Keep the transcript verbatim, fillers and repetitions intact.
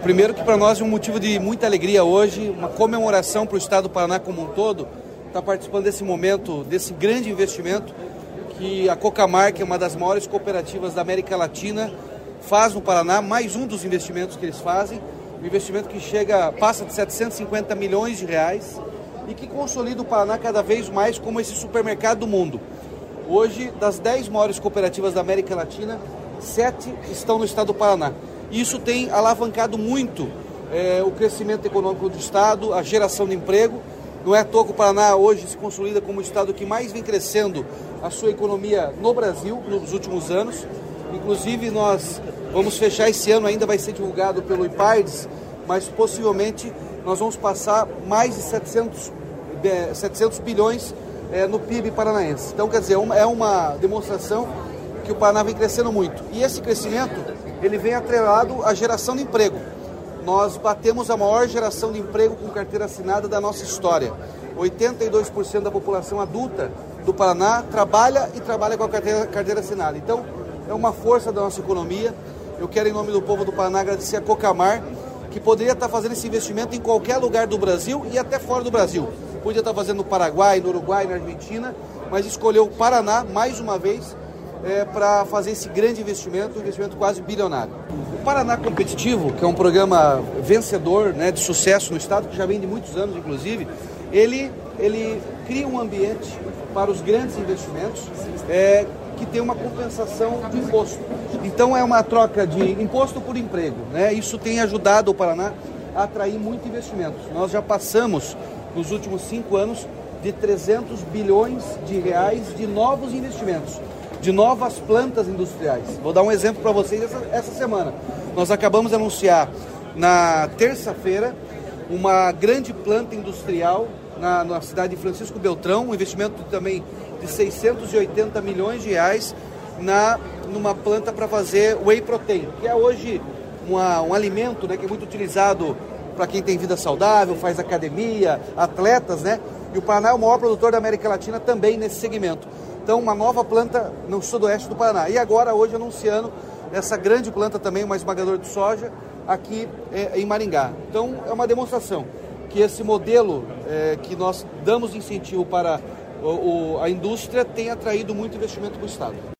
Primeiro que para nós é um motivo de muita alegria hoje, uma comemoração para o Estado do Paraná como um todo, estar participando desse momento, desse grande investimento que a Cocamar, que é uma das maiores cooperativas da América Latina, faz no Paraná, mais um dos investimentos que eles fazem, um investimento que chega, passa de setecentos e cinquenta milhões de reais e que consolida o Paraná cada vez mais como esse supermercado do mundo. Hoje, das dez maiores cooperativas da América Latina, sete estão no estado do Paraná. E isso tem alavancado muito é, o crescimento econômico do estado, a geração de emprego. Não é à toa que o Paraná hoje se consolida como o estado que mais vem crescendo a sua economia no Brasil nos últimos anos. Inclusive, nós vamos fechar esse ano, ainda vai ser divulgado pelo IPARDES, mas possivelmente nós vamos passar mais de setecentos bilhões é, no P I B paranaense. Então, quer dizer, é uma demonstração que o Paraná vem crescendo muito. E esse crescimento, ele vem atrelado à geração de emprego. Nós batemos a maior geração de emprego com carteira assinada da nossa história. oitenta e dois por cento da população adulta do Paraná trabalha e trabalha com a carteira, carteira assinada. Então, é uma força da nossa economia. Eu quero, em nome do povo do Paraná, agradecer a Cocamar, que poderia estar fazendo esse investimento em qualquer lugar do Brasil e até fora do Brasil. Podia estar fazendo no Paraguai, no Uruguai, na Argentina, mas escolheu o Paraná, mais uma vez, é, para fazer esse grande investimento, um investimento quase bilionário. O Paraná Competitivo, que é um programa vencedor, né, de sucesso no estado, que já vem de muitos anos, inclusive, ele, ele cria um ambiente para os grandes investimentos, é, que tem uma compensação de imposto. Então é uma troca de imposto por emprego, né? Isso tem ajudado o Paraná a atrair muito investimentos. Nós já passamos, nos últimos cinco anos, de trezentos bilhões de reais de novos investimentos, de novas plantas industriais. Vou dar um exemplo para vocês essa, essa semana. Nós acabamos de anunciar na terça-feira uma grande planta industrial na, na cidade de Francisco Beltrão, um investimento também de seiscentos e oitenta milhões de reais na, numa planta para fazer whey protein, que é hoje uma, um alimento, né, que é muito utilizado para quem tem vida saudável, faz academia, atletas, né? E o Paraná é o maior produtor da América Latina também nesse segmento. Então, uma nova planta no sudoeste do Paraná. E agora, hoje, anunciando essa grande planta também, uma esmagadora de soja, aqui é, em Maringá. Então, é uma demonstração que esse modelo é, que nós damos incentivo para o, o, a indústria tem atraído muito investimento para o estado.